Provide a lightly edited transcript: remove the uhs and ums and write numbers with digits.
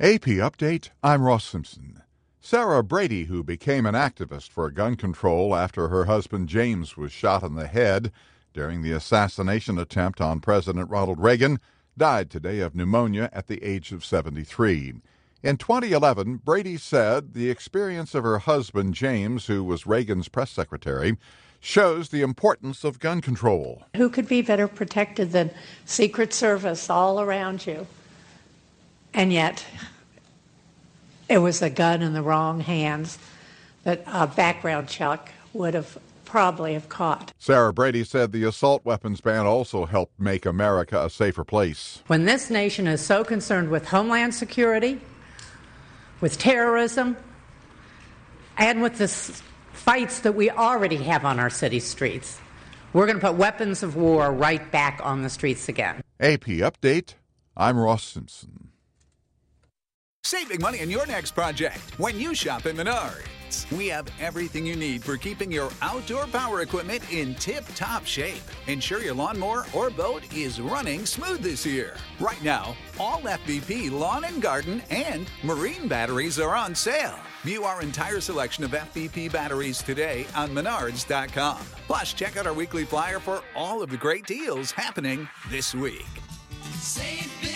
AP Update, I'm Ross Simpson. Sarah Brady, who became an activist for gun control after her husband James was shot in the head during the assassination attempt on President Ronald Reagan, died today of pneumonia at the age of 73. In 2011, Brady said the experience of her husband James, who was Reagan's press secretary, shows the importance of gun control. Who could be better protected than Secret Service all around you? And yet, it was a gun in the wrong hands that a background check would have probably have caught. Sarah Brady said the assault weapons ban also helped make America a safer place. When this nation is so concerned with homeland security, with terrorism, and with the fights that we already have on our city streets, we're going to put weapons of war right back on the streets again. AP Update, I'm Ross Simpson. Save big money on your next project when you shop at Menards. We have everything you need for keeping your outdoor power equipment in tip-top shape. Ensure your lawnmower or boat is running smooth this year. Right now, all FVP lawn and garden and marine batteries are on sale. View our entire selection of FVP batteries today on Menards.com. Plus, check out our weekly flyer for all of the great deals happening this week. Save big